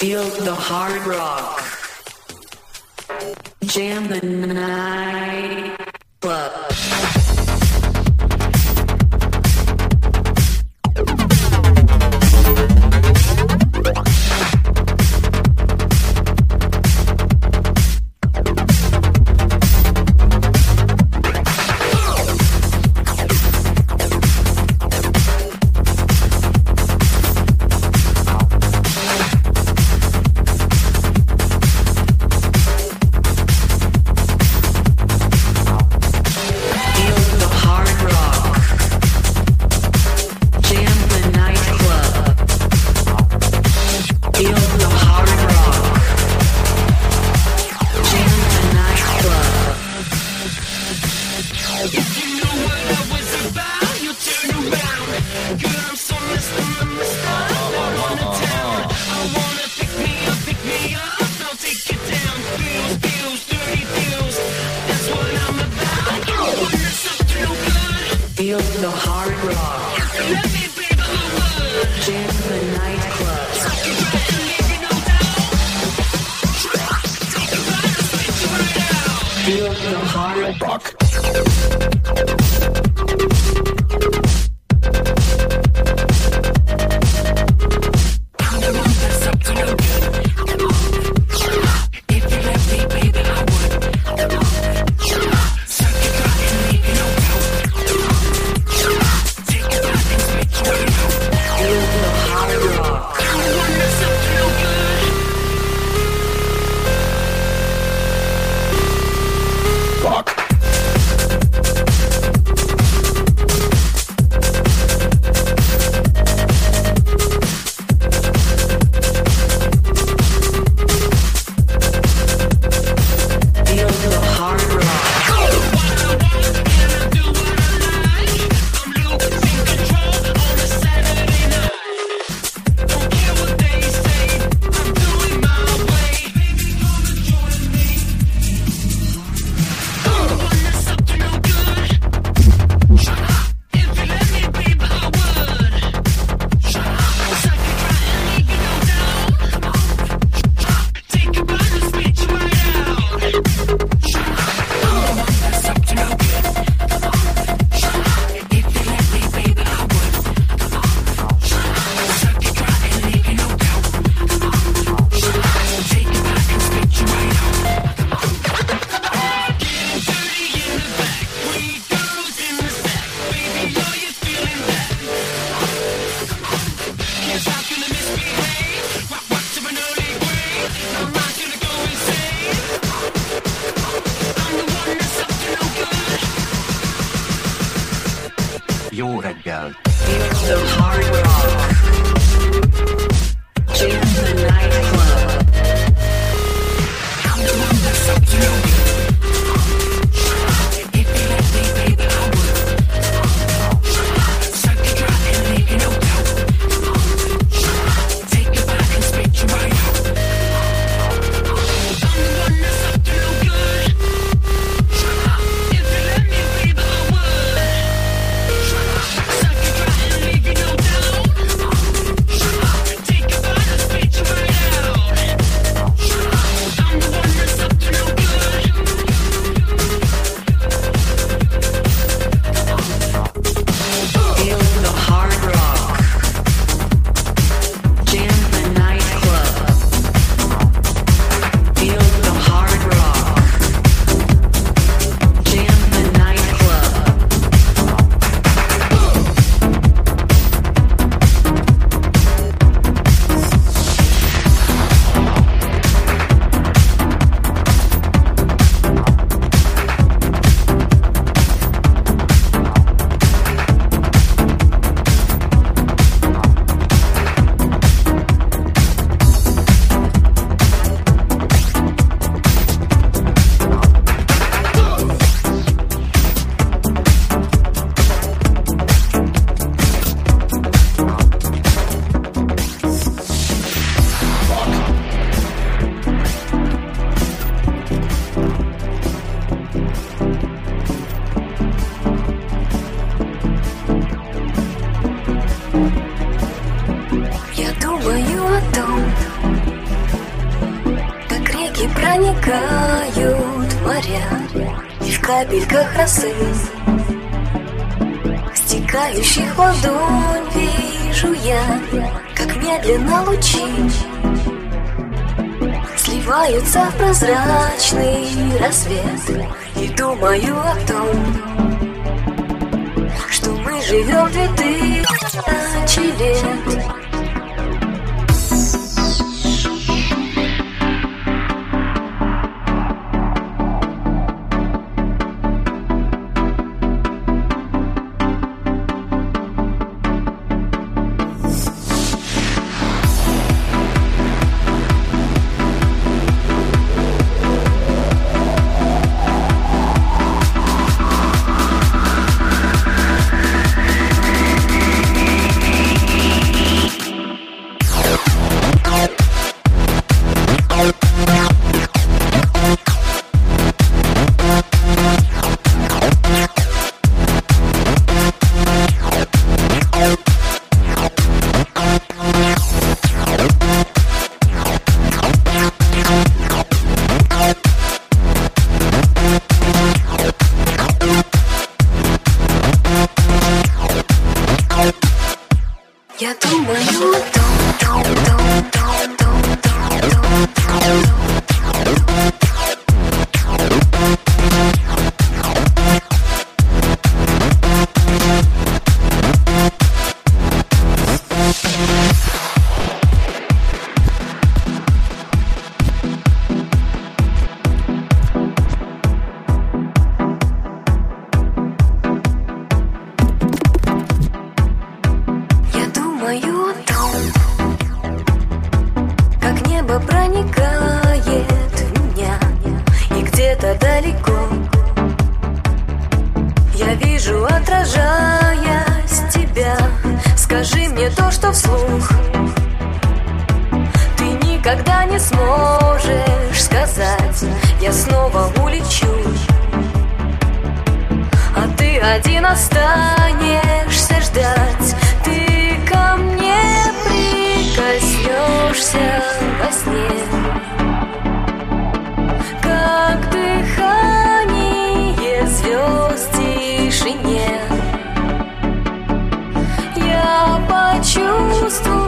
Feel the hard rock. Jam the night club. Feel the hard rock. Jam the nightclub. Feel the hard rock. Jó reggel! Feel the hard rock. Jam the nightclub. I'm the one that's up to no good. If you let me, baby, I would. Suck it dry and leave you no doubt. Take your bite and spit you right out. I'm the one that's up to no good. If you let me, baby, I would. Suck it dry and leave you no doubt. Take your bite and spit you right out. I'm the one that's up to no good. проникают моря, и в капельках росы, стекающих в ладонь, вижу я, как медленно лучи сливаются в прозрачный рассвет. И думаю о том, что мы живем 2000 лет. Я думаю о том. Как небо проникает в меня, и где-то далеко я вижу, отражаясь тебя. Скажи мне то, что вслух ты никогда не сможешь сказать. Я снова улечу, а ты один останешься ждать. Ты ко мне прикоснешься во сне, как дыхание звезд в тишине. Я почувствую